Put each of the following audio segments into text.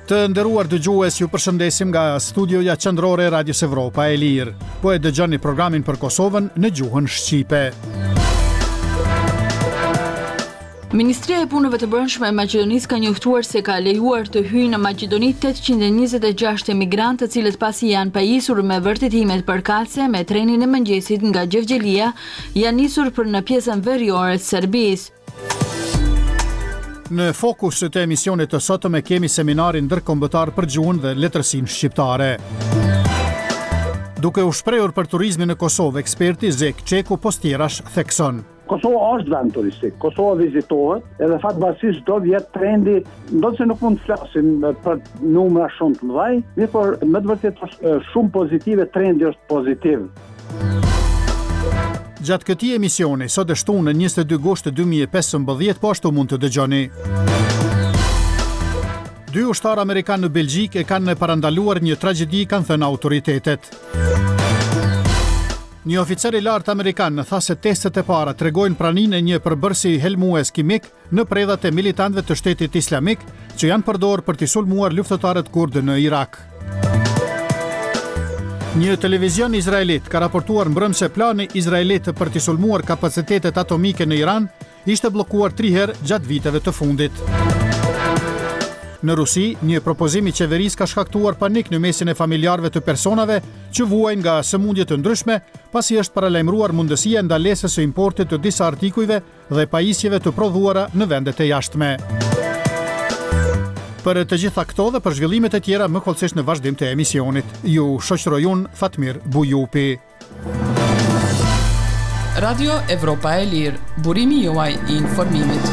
Të nderuar dëgjues, ju përshëndesim nga studioja qendrore e Radios Evropa e Lirë. Po e dëgjoni programin për Kosovën në gjuhën shqipe. Ministria e Punëve të Brendshme e Maqedonisë ka njoftuar se ka lejuar të hyjnë në Maqedoni 826 emigrantë, të cilët pasi janë pajisur me vërtetimet përkatëse me trenin e mëngjesit nga Gjevgjelia, janë nisur për në pjesën veriore të Serbisë. Në fokus të emisionit të sotëm e kemi seminarin ndërkombëtar për gjuhën dhe letërsinë shqiptare. Duke u shprehur për turizmin në Kosovë, eksperti Zek Çeku Postirash thekson: Kosova është vend turistik, Kosova vizitohet, edhe fatkeqësisht do vjet trendi, ndoshta nuk mund të flasim për numra shumë të mëdha, mirë por me të vërtetë është shumë pozitive, trendi është pozitiv. Gjatë këtij emisioni, sot është shtunë 22 gusht 2015, po ashtu mund të dëgjoni. 2 ushtarë amerikanë në Belgjik e kanë parandaluar një tragjedi, kanë thënë autoritetet. Një oficer i lartë amerikan tha se testet e para tregojnë praninë e një përbërësi helmues kimik në predhat e militantëve të Shtetit Islamik që janë përdorur për të sulmuar luftëtarët kurdë në Irak. Një televizion izraelit ka raportuar mbrëm se plani izraelit për të sulmuar kapacitetet atomike në Iran ishte bllokuar 3 herë gjatë viteve të fundit. Në Rusi, një propozim i qeverisë ka shkaktuar panik në mesin e familjarëve të personave që vuajnë nga sëmundje të ndryshme, pasi është paralajmëruar mundësia e ndalesës së importit të disa artikujve dhe pajisjeve të prodhuara në vendet e jashtme. Për të gjitha këto dhe për zhvillimet e tjera më kollësisht në vazhdim të emisionit. Ju shoqëroj unë Fatmir Bujupi. Radio Evropa e Lirë, burimi juaj i informimit.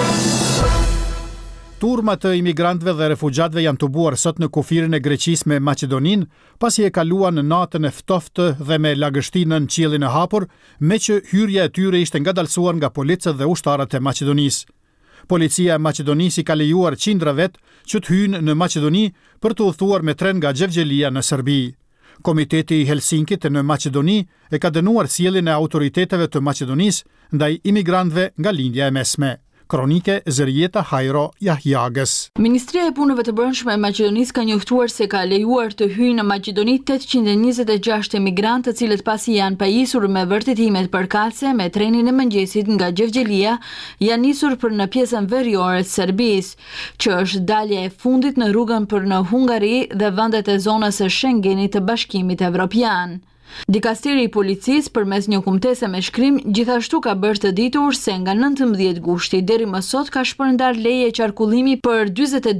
Turma të imigrantëve dhe refugjatëve janë tubuar sot në kufirin e Greqisë me Maqedoninë, pasi e kaluan në natën e ftoftë dhe me lagështi nën qiellin e hapur, me që hyrja e tyre ishte ngadalësuar nga policët dhe ushtarët e Maqedonisë. Policia e Maqedonisë ka lejuar qindra vet që të hyjnë në Maqedoni për të udhëtuar me tren nga Gjevgjelia në Serbi. Komiteti i Helsinkit në Maqedoni e ka dënuar sjelljen e autoriteteve të Maqedonisë ndaj imigrantëve nga lindja e mesme. Kronike Zërieta Hajro Jahjagës. Ministria e Punëve të Brendshme e Maqedonisë ka njoftuar se ka lejuar të hyjnë në Maqedoni 826 emigrantë, të cilët pasi janë pajisur me vërtetimet përkatëse me trenin e mëngjesit nga Gjevgjelia, janë nisur për në pjesën veriore të Serbisë, që është dalja e fundit në rrugën për në Hungari dhe vendet e zonës së Schengenit të Bashkimit Evropian. Dikasteri i policisë përmes një kumtese me shkrim gjithashtu ka bërë të ditur se nga 19 gushti deri më sot ka shpërndar leje qarkullimi për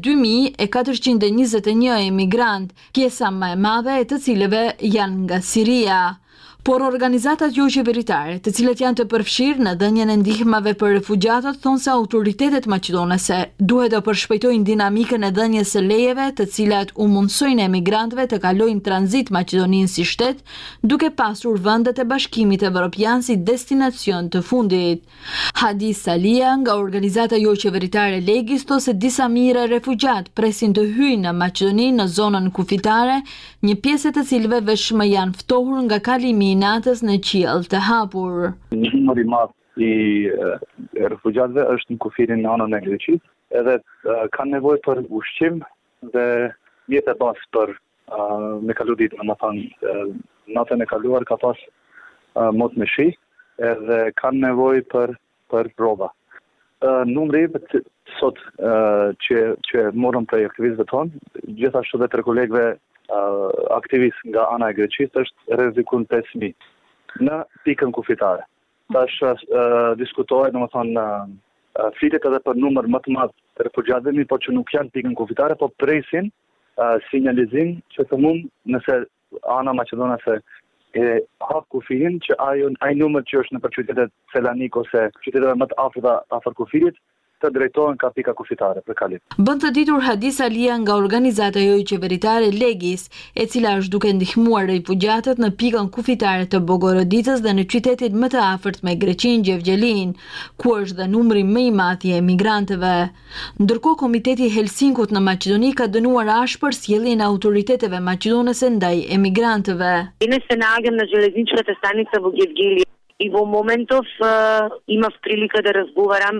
42.421 emigrant, pjesa më e madhe e të cilëve janë nga Siria. Por organizatat jo qeveritare, të cilët janë të përfshirë në dhënien e ndihmave për refugjatët, thonë se autoritetet maqedonese duhet të përshpejtojnë dinamikën e dhënies së lejeve, të cilat u mundsojnë emigrantëve të kalojnë tranzit Maqedoninë si shtet, duke pasur vendet e Bashkimit Evropian si destinacion të fundit. Hadis Salia nga organizata jo qeveritare Legis thotë se disa mijë refugjat presin të hyjnë në Maqedoni në zonën kufitare, një pjesë të cilëve vetëm janë ftohur nga kalimi i natës në qiell të hapur. Numri i madh i refugjatëve është në kufirin në anën e Greqisë, edhe kanë nevojë për ushqim dhe jetë e basë për me kalu ditë, natën e kaluar ka pas mot me shi, edhe kanë nevojë për rroba. Numri sot që morëm prej aktivistëve tonë, gjithashtu dhe të kolegëve aktivist nga ana e Greqisë është rrezikun 5.000 në pikën kufitare. Tash diskutohet, flitet edhe për numër më të madh të refugjatëve, por që nuk janë pikën kufitare, po presin sinjalizim që të mund nëse ana maqedonase e hap kufirin që ai numër që është në për qytetet Selanik ose qytetet më të afër kufirit të drejtohen ka pika kufitare për kalim. Bën të ditur Hadis Alia nga organizata jo qeveritare Legis, e cila është duke ndihmuar refugjatët në pikën kufitare të Bogorodicës dhe në qytetit më të afërt me Greqinë, Gjevgjelin, ku është dhe numri më i madh i emigrantëve. Ndërkohë Komiteti i Helsinkut në Maqedoni ka dënuar ashpër sjelljen e autoriteteve maqedonese ndaj emigrantëve. Ne se nađem na železničkата станица во Gjevgjeli i во моментов имав прилика да разговарам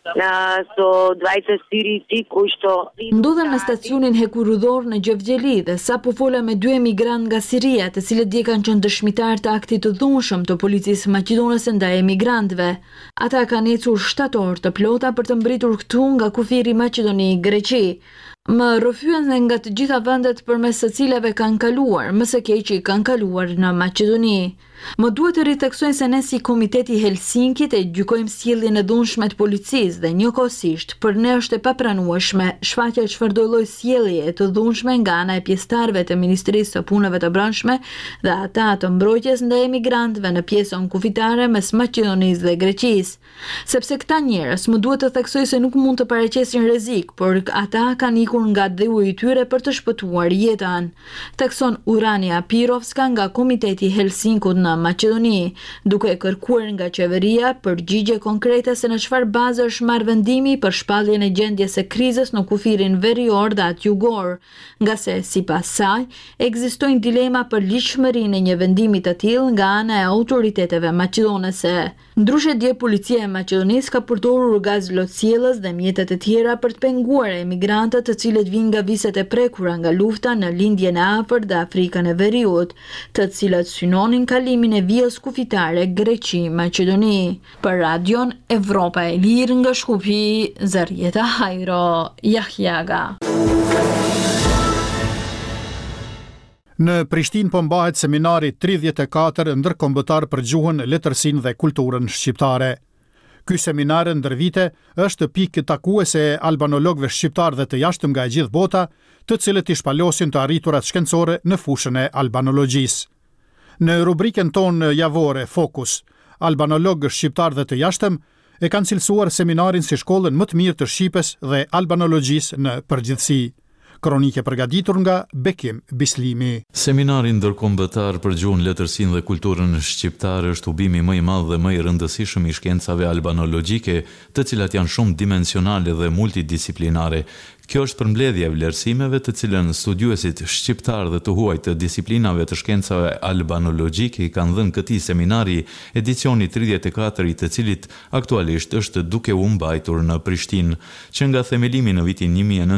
Ndodhen në stacionin hekurudhor në Gjevgjeli dhe sa po fola me 2 emigrant nga Siria, të cilët dje kanë qenë dëshmitar të aktit të dhunshëm të policisë maqedonase ndaj emigrantëve. Ata kanë ecur 7 orë të plota për të mbritur këtu nga kufiri Maqedoni i Greqi. Më rrëfyen dhe nga të gjitha vendet përmes së cilave kanë kaluar, më së keqi kanë kaluar në Maqedoni. Më duhet të rithektojnë se ne si Komiteti Helsinkit e gjykojmë sjelljen e dhunshme të policisë dhe njëkohësisht për ne është e papranueshme shfaqja çfarëdo lloj sjellje të dhunshme nga ana e pjesëtarëve të Ministrisë së Punëve të Brendshme dhe ata të mbrojtjes ndaj emigrantëve në pjesën kufitare mes Maqedonisë dhe Greqisë. Sepse këta njerëz më duhet të theksoj se nuk mund të paraqesin rrezik, por ata kanë ikur nga dheu i tyre për të shpëtuar jetën. Thekson Urania Pirovska nga Komiteti Helsinkut në Maqedoni, duke kërkuar nga qeveria përgjigje konkrete se në çfarë baze është marrë vendimi për shpalljen e gjendjes së krizës në kufirin verior dhe atë jugor, nga se sipas saj ekzistojnë dilema për ligjshmërinë e një vendimi të tillë nga ana e autoriteteve maqedonese. Ndryshe dje policia e Maqedonisë ka përdorur gaz lotësjellës dhe mjete të tjera për të penguar emigrantët të cilët vinë nga viset e prekura nga lufta në lindjen e afërt dhe Afrikën e Veriut, të cilët synonin kalimin e vijës kufitare Greqi-Maqedoni. Për Radion Evropa e Lirë nga Shkupi, Zarieta Hajro, Jahjaga. Në Prishtinë po mbahet seminari 34 ndërkombëtar për gjuhën, letërsinë dhe kulturën shqiptare. Ky seminar ndër vite është pikë takuese e albanologëve shqiptar dhe të jashtëm nga e gjithë bota, të cilët i shpalosin të arriturat shkencore në fushën e albanologjisë. Në rubrikën tonë javore Fokus, albanologë shqiptar dhe të jashtëm e kanë cilësuar seminarin si shkollën më të mirë të Shqipës dhe albanologjisë në përgjithësi. Kronike përgatitur nga Bekim Bislimi. Seminari ndërkombëtar për gjuhën, letërsinë dhe kulturën shqiptare është ubimi më i madh dhe më i rëndësishëm i shkencave albanologjike, të cilat janë shumë dimensionale dhe multidisiplinare. Kjo është përmbledhja e vlerësimeve të cilën studiuesit shqiptar dhe të huaj të disiplinave të shkencave albanologjike i kanë dhënë këtij seminari, edicioni 34 i të cilit aktualisht është duke u mbajtur në Prishtinë. Që nga themelimi në vitin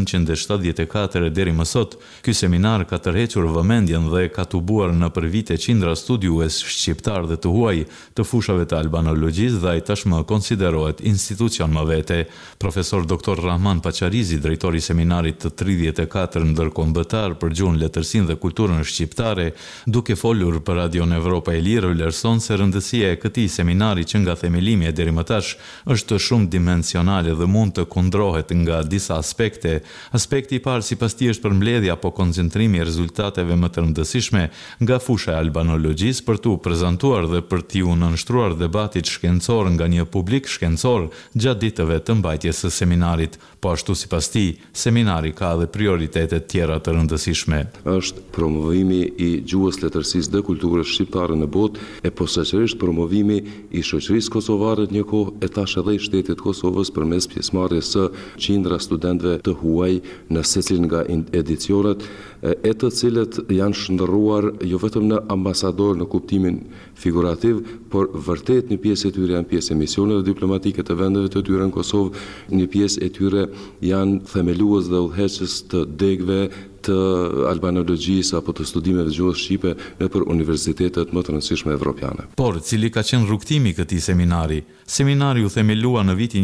1974 deri më sot, ky seminar ka tërhequr vëmendjen dhe ka tubuar në për vite qindra studiues shqiptar dhe të huaj të fushave të albanologjisë dhe ai tashmë konsiderohet institucion më vete. Profesor Dr. Rahman Pacharizi, drejtori i seminarit të 34 ndërkombëtar për gjuhën, letërsinë dhe kulturën shqiptare, duke folur për Radion Evropa e Lirë, vlerëson se rëndësia e këtij seminari që nga themelimi e deri më tash është shumë dimensionale dhe mund të kundrohet nga disa aspekte. Aspekti i parë sipas tij është përmbledhja apo koncentrimi i rezultateve më të rëndësishme nga fusha e albanologjisë për t'u prezantuar dhe për t'u nënshtruar debatit shkencor nga një publik shkencor gjatë ditëve të mbajtjes së seminarit. Po ashtu sipas tij, seminari ka dhe prioritetet tjera të rëndësishme. Është promovimi i gjuhës, letërsisë dhe kulturës shqiptare në botë, e posaçërisht promovimi i shoqërisë kosovare në një kohë e tash edhe i shtetit Kosovës përmes pjesëmarrjes së qindra studentëve të huaj në secilin nga edicionet, e të cilët janë shndërruar jo vetëm në ambasador në kuptimin figurativ, por vërtet një pjesë e tyre janë pjesë e misioneve diplomatike të vendeve të tyre në Kosovë, një pjesë e tyre janë themelues dhe udhëheqës të degëve të albanologjisë apo të studimeve të gjuhës shqipe nëpër universitetet më të rëndësishme evropiane. Por cili ka qenë rrugtimi këtij seminari? Seminari u themelua në vitin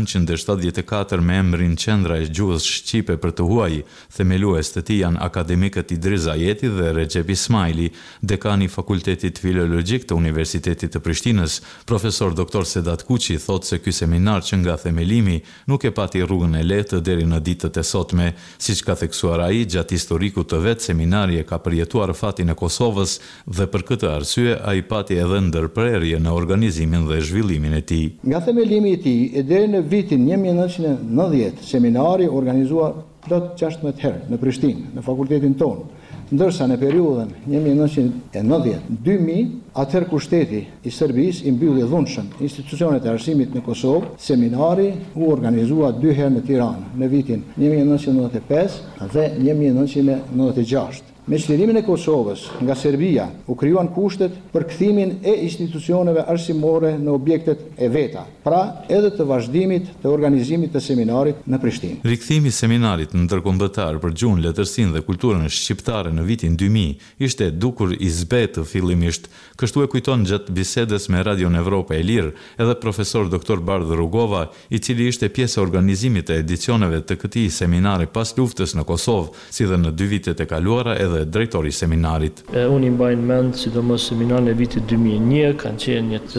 1974 me emrin Qendra e Gjuhës Shqipe për të huaj. Themelues të tij janë akademikët Idris Zajeti dhe Recep Ismaili, dekani i Fakultetit Filologjik të Universitetit të Prishtinës. Profesor Dr. Sedat Kuqi thotë se ky seminar që nga themelimi nuk e pati rrugën e lehtë deri në ditët e sotme, siç ka theksuar ai gjatë historiku të vet, seminari e ka përjetuar fatin e Kosovës dhe për këtë arsye ai pati edhe ndërprerje në organizimin dhe zhvillimin e tij. Nga themelimi i tij e deri në vitin 1990, seminari organizua plot 16 herë në Prishtinë, në fakultetin tonë. Ndërsa në periudhën 1990-2000, atëherë kur shteti i Serbisë i mbylli dhunshëm institucionet e arsimit në Kosovë, seminari u organizua 2 herë në Tiranë, në vitin 1995 dhe 1996. Me çlirimin e Kosovës nga Serbia u krijuan kushtet për kthimin e institucioneve arsimore në objektet e veta, pra edhe të vazhdimit të organizimit të seminarit në Prishtinë. Rikthimi i seminarit ndërkombëtar për gjuhën, letërsinë dhe kulturën shqiptare në vitin 2000 ishte dukur i zbetë fillimisht. Kështu e kujton gjatë bisedës me Radion Evropa e Lirë edhe profesor doktor Bardh Rugova, i cili ishte pjesë e organizimit të edicioneve të këtij seminari pas luftës në Kosovë, si dhe në 2 vitet e kaluara edhe drejtori i seminarit. Unë i mbaj mend sidomos seminarin e vitit 2001, kanë qenë një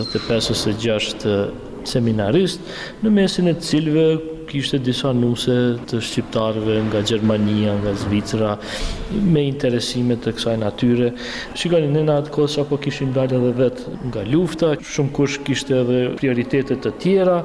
35-36 seminarist, në mesin e të cilëve kishte disa nuse të shqiptarëve nga Gjermania, nga Zvicra, me interesime të kësaj natyre. Shikoni, ne në atë kohë sapo kishim dalë edhe vetë nga lufta, shumë kush kishte edhe prioritete të tjera.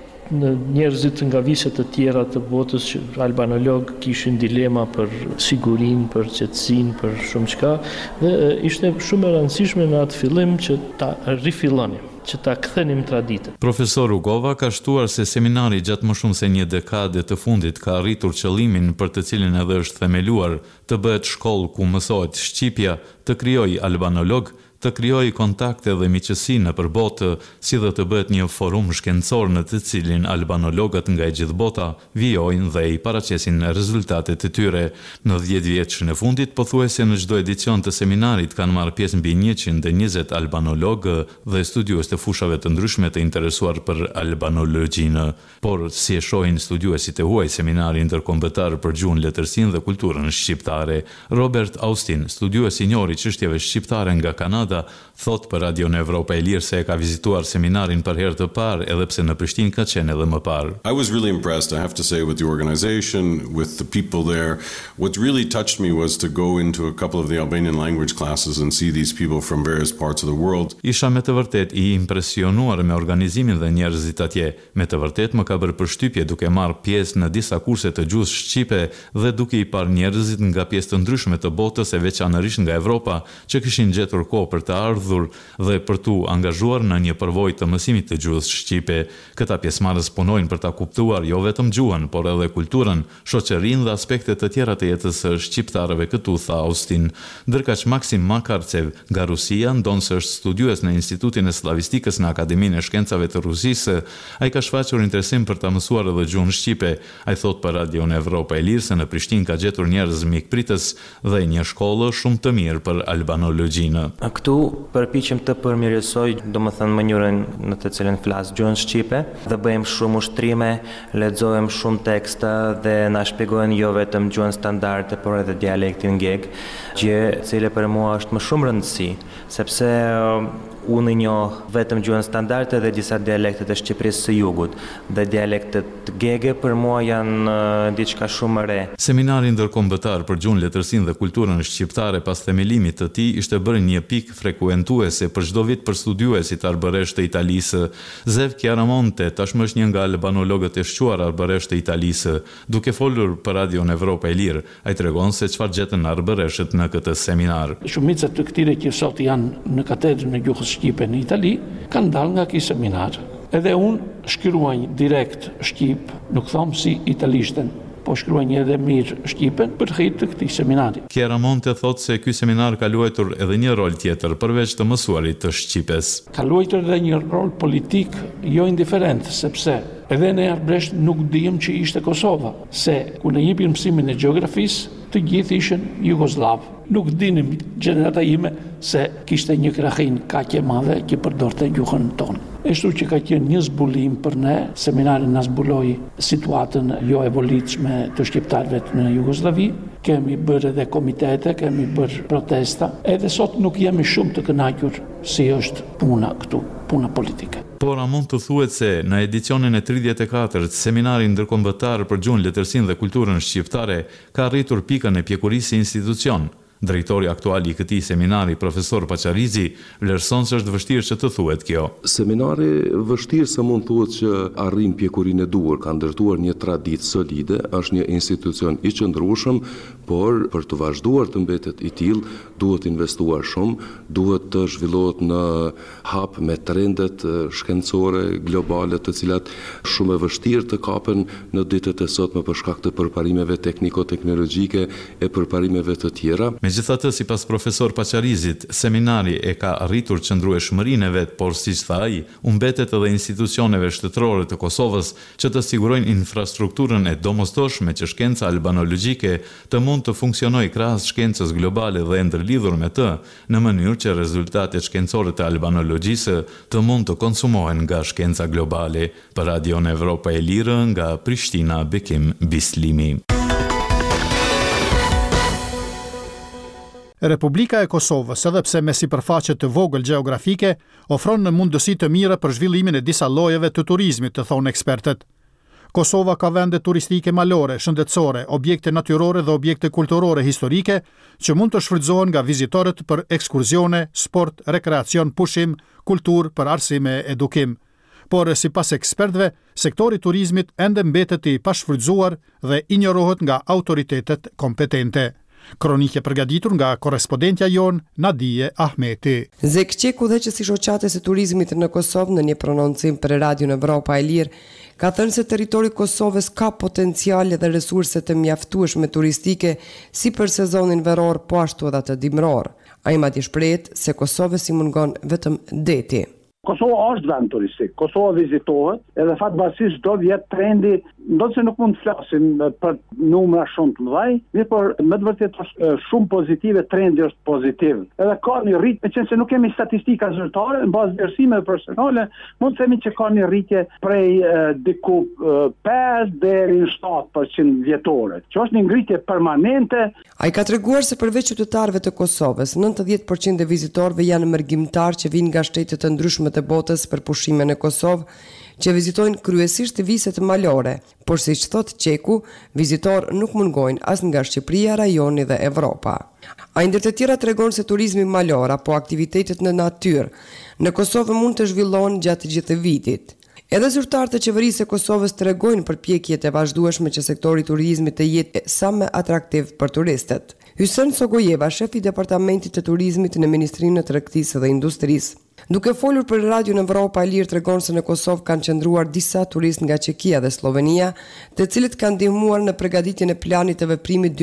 Në njerëzit nga viset të tjera të botës që albanolog kishin dilema për sigurinë, për qetësinë, për shumë çka, dhe ishte shumë e rëndësishme në atë fillim që ta rifillonim, që ta kthenim traditën. Profesor Rugova ka shtuar se seminari gjatë më shumë se një dekade të fundit ka arritur qëllimin për të cilin edhe është themeluar, të bëhet shkollë ku mësohet shqipja, të krijojë albanolog, të krijojë kontakte dhe miqësi nëpër botë, si dhe të bëhet një forum shkencor në të cilin albanologët nga e gjithë bota vijojnë dhe i paraqesin rezultatet e tyre. Në 10 vjetëshin e fundit, pothuajse në çdo edicion të seminarit kanë marrë pjesë mbi 120 albanologë dhe studiues të fushave të ndryshme të interesuar për albanologjinë. Por si e shohin studiuesit e huaj seminari ndërkombëtar për gjuhën, letërsinë dhe kulturën shqiptare, Robert Austin, studiues i njohur i çështjeve shqiptare nga Kanada, thot për Radion Evropa e Lirë se ka vizituar seminarin për herë të parë, edhe pse në Prishtinë ka qenë edhe më parë. I was really impressed, I have to say, with the organization, with the people there. What really touched me was to go into a couple of the Albanian language classes and see these people from various parts of the world. Isha me të vërtet i impresionuar me organizimin dhe njerëzit atje. Me të vërtet më ka bërë përshtypje duke marrë pjesë në disa kurse të gjuhës shqipe dhe duke i parë njerëzit nga pjesë të ndryshme të botës, e veçanërisht nga Evropa, që kishin gjetur kohë për të ardhur dhe për tu angazhuar në një përvojë të mësimit të gjuhës shqipe. Këta pjesëmarrës punojnë për ta kuptuar jo vetëm gjuhën, por edhe kulturën, shoqërinë dhe aspekte të tjera të jetës së shqiptarëve këtu, tha Austin. Ndërkaq Maksim Makarcev nga Rusia, ndonë se është studiues në Institutin e Slavistikës në Akademinë e Shkencave të Rusisë, ai ka shfaqur interesim për ta mësuar edhe gjuhën shqipe. Ai thot për Radion Evropa e Lirë se në Prishtinë ka gjetur njerëz mikpritës dhe një shkollë shumë të mirë për albanologjinë. Këtu përpiqem të përmirësoj, domethënë mënyrën në të cilën flas gjuhën shqipe, dhe bëjmë shumë ushtrime, lexojmë shumë teksta dhe na shpjegojnë jo vetëm gjuhën standarde, por edhe dialektin geg, gjë e cila për mua është më shumë rëndësi, sepse unë njoh vetëm gjuhën standarde dhe disa dialekte të Shqipërisë së Jugut, dhe dialektet gege për mua janë diçka shumë e re. Seminari ndërkombëtar për gjuhën, letërsinë dhe kulturën shqiptare pas themelimit të tij ishte bërë një pikë frekuentuese për çdo vit për studiuesit arbëresh të Italisë. Zev Chiaramonte tashmë është një nga albanologët e shquar arbëresh të Italisë. Duke folur për Radion Evropa e Lirë, ai tregon se çfarë gjetën arbëreshët në këtë seminar. Shumica të këtyre që sot janë në katedrën e gjuhës shqipe në Itali kanë dalë nga ky seminar. Edhe unë shkruaj direkt shqip, nuk them si italishten, po shkruaj edhe mirë shqipen për hir të këtij seminari. Chiaramonte thot se ky seminar ka luajtur edhe një rol tjetër përveç të mësuarit të shqipes. Ka luajtur edhe një rol politik jo indiferent, sepse edhe ne arbëresht nuk dijem që ishte Kosova, se ku ne jepim mësimin e gjeografisë, të gjithë ishin jugoslav. Nuk dinim gjenerata ime se kishte një krahin kaq e madhe që përdorte gjuhën tonë. Ashtu që ka qenë një zbulim për ne, seminari na zbuloi situatën jo e volitshme të shqiptarëve në Jugosllavi. Kemi bërë edhe komitete, kemi bërë protesta, edhe sot nuk jemi shumë të kënaqur si është puna këtu, puna politike. Por a mund të thuhet se në edicionin e 34 seminari ndërkombëtar për gjuhën, letërsinë dhe kulturën shqiptare ka arritur pikën e pjekurisë institucion. Drejtori aktuali i këtij seminari, profesor Pacharizi, vlerëson se është vështirë që të thuhet kjo. Seminari vështirë se mund thuhet që arrin pjekurinë e duhur, ka ndërtuar një traditë solide, është një institucion i qëndrueshëm, por për të vazhduar të mbetet i tillë duhet investuar shumë, duhet të zhvillohet në hap me trendet shkencore globale, të cilat shumë e vështirë të kapen në ditët e sotme për shkak të përparimeve tekniko-teknologjike e përparimeve të tjera. Megjithatë, sipas profesor Paçarizit, seminari e ka arritur qëndrueshmërinë e vet, por siç tha ai, u mbetet edhe institucioneve shtetërore të Kosovës që të sigurojnë infrastrukturën e domosdoshme që shkenca albanologjike të mund të funksionojë krahas shkencës globale dhe ndërlidhur me të, në mënyrë që rezultatet shkencore të albanologjisë të mund të konsumohen nga shkenca globale. Për Radion Evropa e Lirë, nga Prishtina, Bekim Bislimi. Republika e Kosovës, edhe pse me sipërfaqe të vogël gjeografike, ofron në mundësi të mira për zhvillimin e disa llojeve të turizmit, të thonë ekspertët. Kosova ka vende turistike malore, shëndetësore, objekte natyrore dhe objekte kulturore historike që mund të shfrytëzohen nga vizitorët për ekskursione, sport, rekreacion, pushim, kulturë, për arsime e edukim. Por sipas ekspertëve, sektori i turizmit ende mbetet i pashfrytëzuar dhe injorohet nga autoritetet kompetente. Kronike përgatitur nga korrespondentja jon Nadije Ahmeti. Zek Qeku dhe që si shoqatës e turizmit në Kosovë në një prononcim për Radion Evropa e Lirë, ka thënë se territori i Kosovës ka potenciale dhe resurse të mjaftueshme turistike si për sezonin veror, po ashtu edhe të dimror. Ai madje shprehet se Kosovës i mungon vetëm deti. Kosova është vend turistik, Kosova vizitohet, edhe fatbasisht do vjet trendi, ndoshta nuk mund të flasim për numra shumë të mëdha, mirë por me të vërtetë është shumë pozitive, trendi është pozitiv. Edhe ka një rritje, meqense nuk kemi statistika zyrtare, në bazë vlerësimeve personale, mund të themi që ka një rritje prej diku 5 deri në 7% vjetore, që është një ngritje permanente. Ai ka treguar se përveç qytetarëve të Kosovës, 90% e vizitorëve janë mërgjimtar që vinë nga shtete të ndryshme të botës për pushime në Kosovë, që vizitojnë kryesisht viset malore, por siç thot Qeku, vizitor nuk mungojnë as nga Shqipëria, rajoni dhe Evropa. Ai ndër të tjera tregon se turizmi malor apo aktivitetet në natyrë në Kosovë mund të zhvillohen gjatë gjithë vitit. Edhe zyrtarët e qeverisë së Kosovës tregojnë përpjekjet e vazhdueshme që sektori i turizmit të jetë sa më atraktiv për turistët. Hysen Sogojeva, shefi i departamentit të turizmit në Ministrinë e Tregtisë dhe Industrisë, duke folur për Radion Evropa e Lirë, tregon se në Kosovë kanë qëndruar disa turistë nga Çekia dhe Slovenia, të cilët kanë ndihmuar në përgatitjen e planit të veprimit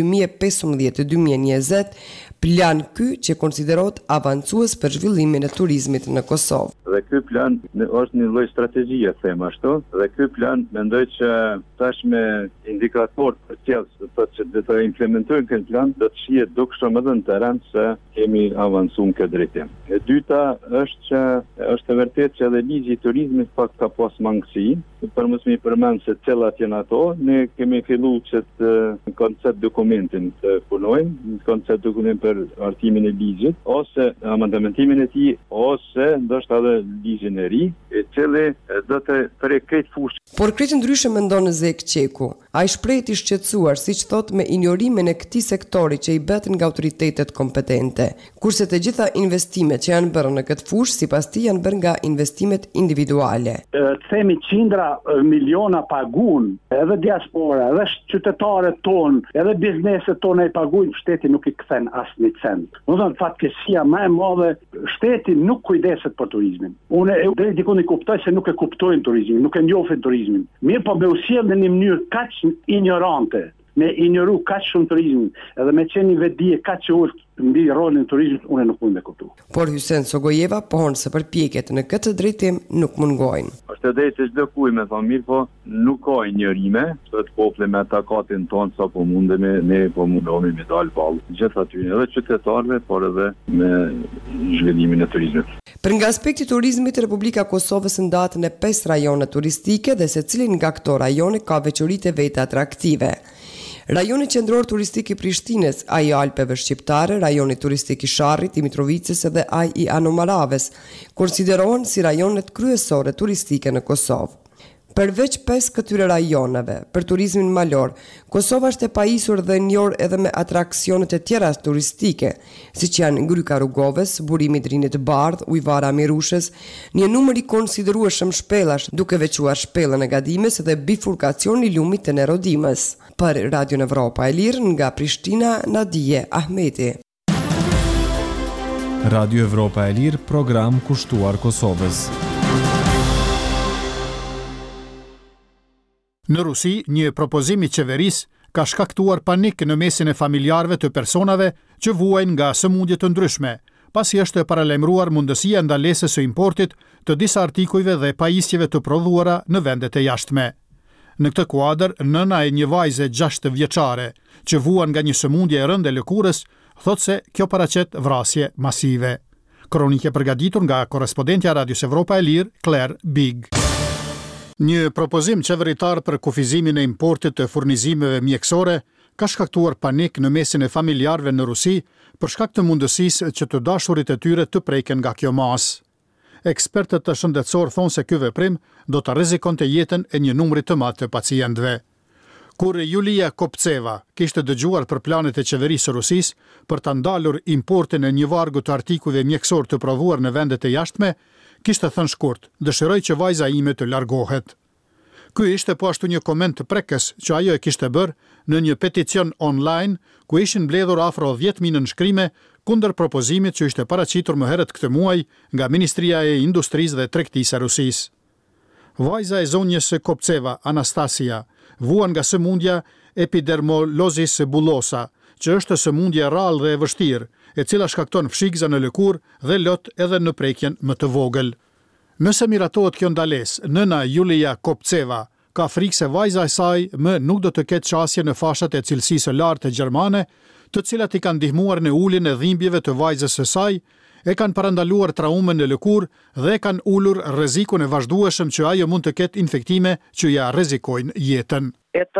2015-2020, plan ky që konsiderohet avancues për zhvillimin e turizmit në Kosovë. Dhe ky plan është një lloj strategjie, them ashtu, dhe ky plan mendoj që tash me indikator për që të implementojnë këtë plan, do të shihet dukshëm edhe në terren se kemi avancuar këtë drejtim. E dyta është që është e vërtetë që edhe ligji i turizmit pak ka pas mangësi, për mos më përmend se cilat janë ato, ne kemi filluar që të koncept dokumentin të punojmë, koncept dokument për artimin e ligjit, ose amendamentimin e tij, ose ndoshta edhe ligjin e ri, i cili do të përrejë këtë fushë. Por krejtë ndryshe mendon Zek Qeku. Ai shprehet i shqetësuar, siç thot, me injorimin e këtij sektori që i bëhet nga autoritetet kompetente, kurse të gjitha investimet që janë bërë në këtë fushë sipas tij janë bërë nga investimet individuale. Themi qindra miliona pagun, edhe diaspora, edhe qytetarët tonë, edhe bizneset tonë i paguajnë, shteti nuk i kthen asnjë cent. Do të thonë fatkeqësia më e madhe, shteti nuk kujdeset për turizmin. Unë deri diku i kuptoj se nuk e kuptojnë turizmin, nuk e njohin turizmin. Mirë, po me usjell në një mënyrë kaq ignorante, me ignoru kaq shumë turizmin, edhe me qenë një vetdije kaq e ulët mbi rolin e turizmit, unë nuk mund të kuptoj. Por Hysen Sogojeva pohon se përpjekjet në këtë drejtim nuk mungojnë. Është drejt se çdo kuj me familj, po nuk ka injorime, të popull me atakatin ton sa po mundemi, ne po mundohemi me dal ballë. Gjithë aty edhe qytetarëve, por edhe me zhvillimin e turizmit. Për nga aspekti turizmit, Republika e Kosovës ndahet në 5 rajone turistike dhe secili nga këto rajone ka veçoritë e veta atraktive. Rajoni qendror turistik i Prishtinës, ai i Alpeve shqiptare, rajoni turistik i Sharrit, i Mitrovicës dhe ai i Anomaraves, konsiderohen si rajonet kryesore turistike në Kosovë. Përveç 5 këtyre rajoneve, për turizmin malor, Kosova është e pajisur dhe njohur edhe me atraksionet e tjera turistike, siç janë Gryka Rrugovës, burimi i Drinit Bardh, ujvara Mirushës, një numër i konsiderueshëm shpellash, duke veçuar shpellën e Gadimes dhe bifurkacioni i lumit të Nerodimës. Për Radion Evropa e Lirë, nga Prishtina, Nadije Ahmeti. Radio Evropa e Lirë, program kushtuar Kosovës. Në Rusi, një propozim i qeverisë ka shkaktuar panik në mesin e familjarëve të personave që vuajnë nga sëmundje të ndryshme, pasi është paralajmëruar mundësia ndalesës së importit të disa artikujve dhe pajisjeve të prodhuara në vendet e jashtme. Në këtë kuadër, nëna e një vajze 6 vjeçare që vuan nga një sëmundje e rëndë e lëkurës, thotë se kjo paraqet vrasje masive. Kronike përgatitur nga korrespondentja Radios Evropa e Lirë, Claire Big. Një propozim qeveritar për kufizimin e importit të furnizimeve mjekësore ka shkaktuar panik në mesin e familjarëve në Rusi për shkak të mundësisë që të dashurit e tyre të preken nga kjo masë. Ekspertët të shëndetësor thonë se ky veprim do të rrezikonte jetën e një numri të madh të pacientëve. Kur Julia Kopceva kishte dëgjuar për planet e qeverisë së Rusisë për ta ndalur importin e një vargu të artikujve mjekësor të prodhuar në vendet e jashtme, kishte thënë shkurt: "Dëshiroj që vajza ime të largohet." Ky ishte po ashtu një koment të prekës që ajo e kishte bërë në një peticion online ku ishin mbledhur afro 10.000 nënshkrime kundër propozimit që ishte paraqitur më herët këtë muaj nga Ministria e Industrisë dhe Tregtisë e Rusisë. Vajza e zonjës Kopceva, Anastasia, vuan nga sëmundja epidermolozis bullosa, që është sëmundje e rrallë dhe e vështirë, e cila shkakton fshikza në lëkurë dhe lot edhe në prekjen më të vogël. Nëse miratohet kjo ndalesë, nëna Julia Kopceva ka frikë se vajza e saj më nuk do të ketë qasje në fashat e cilësisë së lartë gjermane, të cilat i kanë ndihmuar në uljen e dhimbjeve të vajzës së saj, e kanë parandaluar traumën në lëkurë dhe kanë ulur rrezikun e vazhdueshëm që ajo mund të ketë infektime që ja rrezikojnë jetën.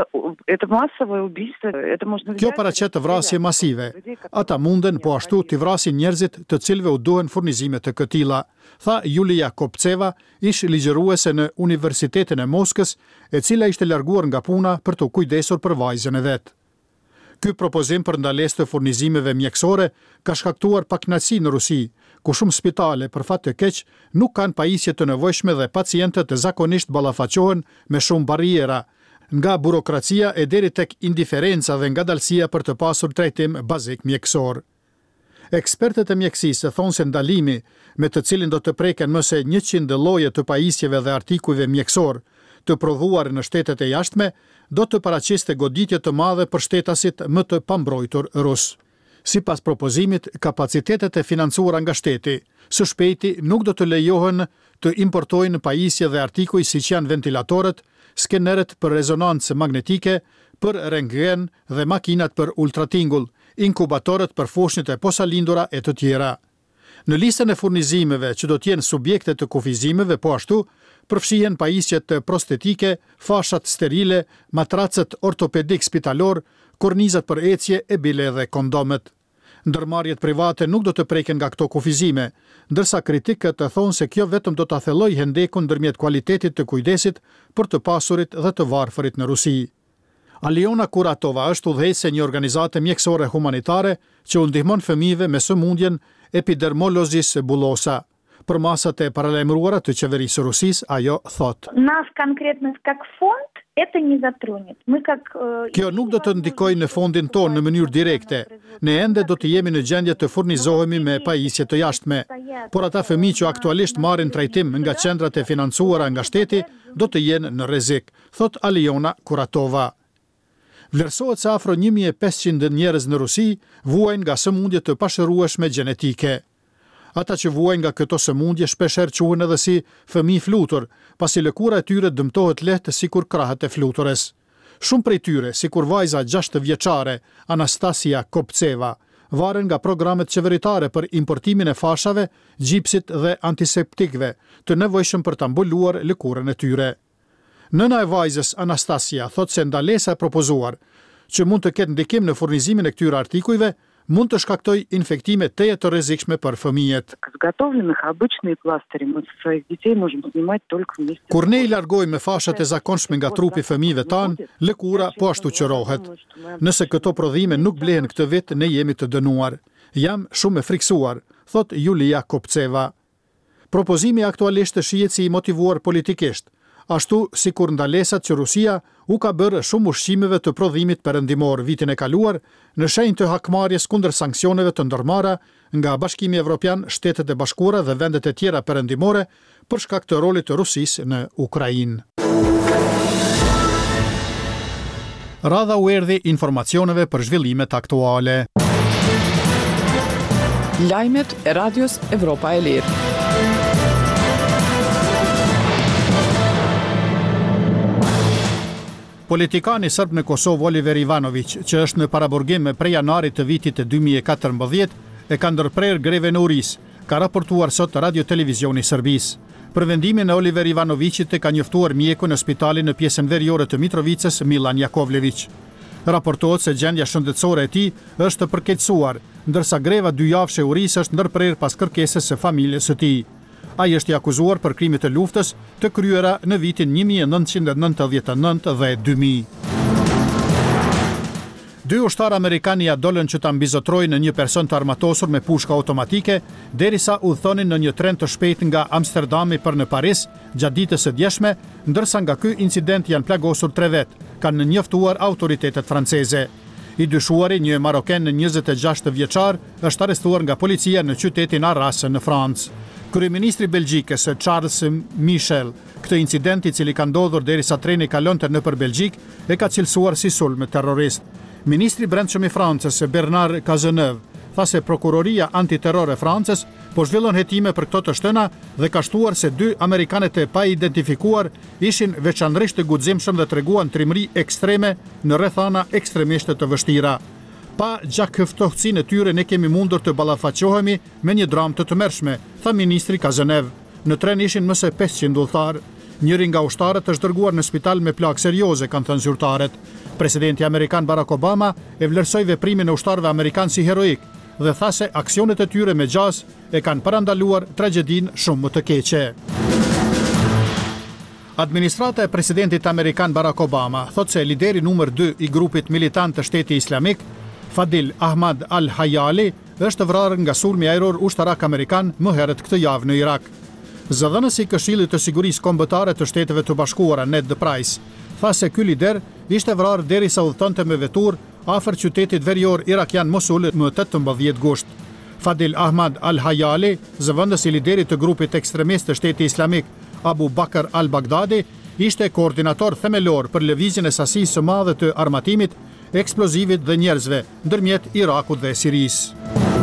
Kjo paraqet vrasje masive. Ata munden po ashtu t'i vrasin njerëzit të cilëve u duhen furnizime të këtilla, tha Julia Kopceva, ish ligjëruese në Universitetin e Moskës, e cila ishte larguar nga puna për të kujdesur për vajzën e vet. Ky propozim për ndalesë të furnizimeve mjekësore ka shkaktuar pakënaqësi në Rusi, ku shumë spitale për fat të keq nuk kanë pajisje të nevojshme dhe pacientët zakonisht ballafaqohen me shumë barriera, nga burokracia e deri tek indiferenca dhe ngadalësia për të pasur trajtim bazik mjekësor. Ekspertët e mjekësisë thonë se ndalimi, me të cilin do të preken më se 100 lloje të pajisjeve dhe artikujve mjekësor të prodhuar në shtetet e jashtme, do të paraqiste goditje të madhe për shtetasit më të pambrojtur rus. Sipas propozimit, kapacitetet e financuara nga shteti së shpejti nuk do të lejohen të importojnë pajisje dhe artikuj siç janë ventilatorët, skeneret për rezonancë magnetike, për rentgen dhe makinat për ultratingull, inkubatorët për foshnjët e posalindura e të tjera. Në listën e furnizimeve që do të jenë subjekte të kufizimeve, po ashtu përfshihen pajisjet prostetike, fashat sterile, matracet ortopedik spitalor, kornizat për ecje e bile dhe kondomet. Ndërmarrjet private nuk do të preken nga këto kufizime, ndërsa kritikët të thonë se kjo vetëm do ta thellojë hendekun ndërmjet kualitetit të kujdesit për të pasurit dhe të varfërit në Rusi. Aliona Kuratova është udhëheqëse një organizate mjekësore humanitare që u ndihmon fëmijëve me sëmundjen epidermolozis bullosa. Për masat e paralajmëruara të qeverisë së Rusisë, ajo thotë: Нас конкретно как фонд это не затронет. Мы как Kjo nuk do të ndikojë në fondin tonë në mënyrë direkte. Ne ende do të jemi në gjendje të furnizohemi me pajisje të jashtme, por ata fëmijë që aktualisht marrin trajtim nga qendrat e financuara nga shteti do të jenë në rrezik, thot Aliona Kuratova. Vlerësohet se afro 1500 njerëz në Rusi vuajnë nga sëmundje të pashërueshme gjenetike. Ata që vuajnë nga këto sëmundje shpeshherë quhen edhe si fëmijë flutur, pasi lëkura e tyre dëmtohet lehtë sikur krahët e flutures. Shumë prej tyre, sikur vajza 6 vjeçare, Anastasia Kopceva, varen nga programet qeveritare për importimin e fashave, gjipsit dhe antiseptikëve, të nevojshëm për ta mbuluar lëkurën e tyre. Nëna e vajzës Anastasia thot se ndalesa e propozuar, që mund të ketë ndikim në furnizimin e këtyre artikujve, mund të shkaktoj infektime teje të rrezikshme për fëmijët. Kur ne i largojmë fashat e zakonshme nga trupi fëmijëve tanë, lëkura po ashtu qërohet. Nëse këto prodhime nuk blehen këtë vit, ne jemi të dënuar. Jam shumë e friksuar, thot Julia Kopceva. Propozimi aktualisht shihet si i motivuar politikisht, ashtu si kur ndalesat që Rusia u ka bërë shumë ushqimeve të prodhimit perëndimor vitin e kaluar në shenjë të hakmarrjes kundër sanksioneve të ndërmarra nga Bashkimi Evropian, Shtetet e Bashkuara dhe vendet e tjera perëndimore për shkak të rolit të Rusisë në Ukrainë. Radha u erdhi informacioneve për zhvillimet aktuale. Lajmet e Radios Evropa e Lirë. Politikani sërb në Kosovë Oliver Ivanović, që është në paraburgim me prej janarit të vitit të 2014, e ka ndërprer greve në Uris, ka raportuar sot Radio Televizioni Sërbis. Për vendimin e Oliver Ivanovićit e ka njoftuar mjeku në spitalin në pjesën veriore të Mitrovicës, Milan Jakovlević. Raportohet se gjendja shëndetësore e tij është të përkeqësuar, ndërsa greva 2 javëshe Uris është ndërprer pas kërkesës së familjes së tij. Ai është i akuzuar për krime të luftës të kryera në vitin 1999 dhe 2000. 2 ushtarë amerikanë ja dolën që ta mbizotrojnë një person të armatosur me pushka automatike, derisa udhëtonin në një tren të shpejt nga Amsterdami për në Paris gjatë ditës së djeshme, ndërsa nga ky incident janë plagosur 3 vetë, kanë njoftuar autoritetet franceze. I dyshuari, një maroken në 26 vjeçar, është arrestuar nga policia në qytetin Arras në Francë. Kryeministri Belgjikës Charles Michel, këtë incident i cili ka ndodhur derisa treni kalonte nëpër Belgjik, e ka cilësuar si sulm terrorist. Ministri i Brendshëm i Francës Bernard Cazeneuve tha se prokuroria antiterror e Francës po zhvillon hetime për këto të shtëna dhe ka shtuar se 2 amerikanët e pa identifikuar ishin veçanërisht të guximshëm dhe treguan trimëri ekstreme në rrethana ekstremistë të vështira. Pa gjakëftohtësinë e tyre ne kemi mundur të ballafaqohemi me një dramë të tmerrshme, tha ministri Cazeneuve. Në tren ishin më se 500 udhëtar. Njëri nga ushtarët është dërguar në spital me plagë serioze, kanë thënë zyrtarët. Presidenti amerikan Barack Obama e vlerësoi veprimin e ushtarëve amerikanë si heroik dhe tha se aksionet e tyre me gjas e kanë parandaluar tragjedinë shumë më të keqe. Administrata e presidentit amerikan Barack Obama thot se lideri numër 2 i grupit militant të Shteti Islamik, Fadil Ahmad al-Hayali, është vrarë nga sulmi ajror ushtarak amerikan më herët këtë javë në Irak. Zëdhënësi i Këshillit të Sigurisë Kombëtare të Shteteve të Bashkuara, Ned Price, tha se ky lider ishte vrarë derisa udhëtonte me veturë afër qytetit verior irakian Mosul më 18 gusht. Fadil Ahmad al-Hayali, zëvendës i liderit të grupit ekstremist të Shteti Islamik Abu Bakr al-Baghdadi, ishte koordinator themelor për lëvizjen e sasisë së madhe të armatimit, eksplozivit dhe njerëzve ndërmjet Irakut dhe Sirisë.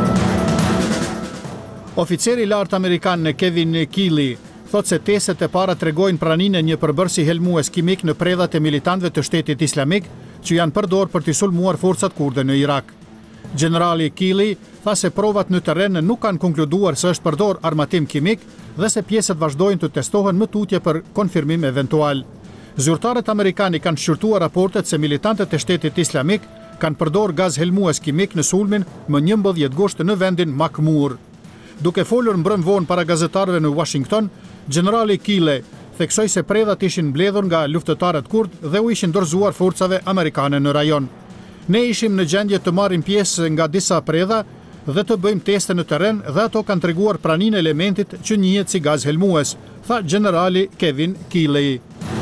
Oficeri i lartë amerikan Kevin Keeley thot se testet e para tregojnë praninë e një përbërësi helmues kimik në predhat e militantëve të Shtetit Islamik që janë përdorur për të sulmuar forcat kurde në Irak. Generali Keeley tha se provat në terren nuk kanë konkluduar se është përdorur armatim kimik dhe se pjesët vazhdojnë të testohen më tutje për konfirmim eventual. Zyrtarët amerikanë kanë shqyrtuar raportet se militantët e Shtetit Islamik kanë përdorur gaz helmues kimik në sulmin më 11 gusht në vendin Makmur. Duke folur mbrëm vonë para gazetarëve në Washington, generali Keeley theksoi se predhat ishin mbledhur nga luftëtarët kurd dhe u ishin dorëzuar forcave amerikane në rajon. Ne ishim në gjendje të marrim pjesë nga disa predha dhe të bëjmë teste në terren dhe ato kanë treguar praninë e elementit që njihet si gaz helmues, tha generali Kevin Keeley.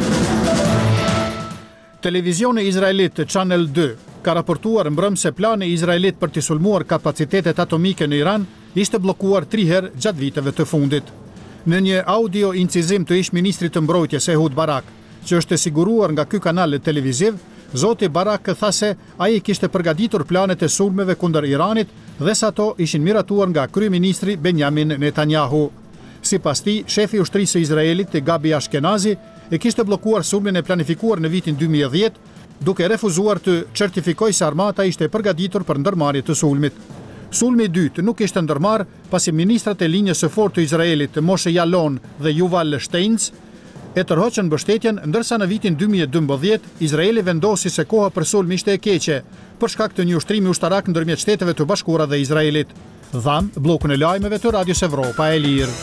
Televizioni izraelit Channel 2 ka raportuar mbrëm se plani izraelit për të sulmuar kapacitetet atomike në Iran ishte bllokuar 3 herë gjatë viteve të fundit. Në një audio incizim të ish-ministrit të mbrojtjes Ehud Barak, që është e siguruar nga ky kanal televiziv, zoti Barak tha se ai kishte përgatitur planet e sulmeve kundër Iranit dhe se ato ishin miratuar nga kryeministri Benjamin Netanyahu. Sipas tij, shefi i ushtrisë së Izraelit Gabi Ashkenazi e kishte bllokuar sulmin e planifikuar në vitin 2010, duke refuzuar të certifikojë se armata ishte përgatitur për ndërmarrje të sulmit. Sulmi i dytë nuk ishte ndërmarr pasi ministrat e linjës së fortë të Izraelit, Moshe Yalon dhe Yuval Steintz, e tërhoqën mbështetjen, ndërsa në vitin 2012 Izraeli vendosi se koha për sulm ishte e keqe, për shkak të një ushtrimi ushtarak ndërmjet Shteteve të Bashkuara dhe Izraelit. Dham bllokun e lajmeve të Radios Evropa e Lirë.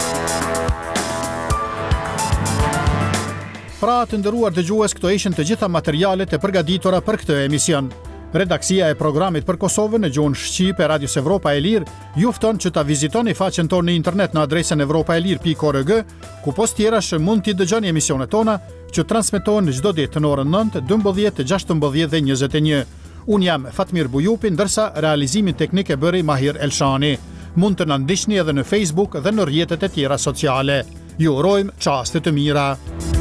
Pra të nderuar dëgjues, këto ishin të gjitha materialet e përgatitura për këtë emision. Redaksia e programit për Kosovën në gjuhën shqipe Radios Evropa e Lirë ju fton që ta vizitoni faqen tonë në internet në adresën evropaelir.org, ku post tjerash mund t'i dëgjoni emisionet tona që transmetohen çdo ditë në orën 9, 12, 16 dhe 21. Unë jam Fatmir Bujupi, ndërsa realizimin teknik e bëri Mahir Elshani. Mund të na ndiqni edhe në Facebook dhe në rrjetet e tjera sociale. Ju urojmë çaste të mira.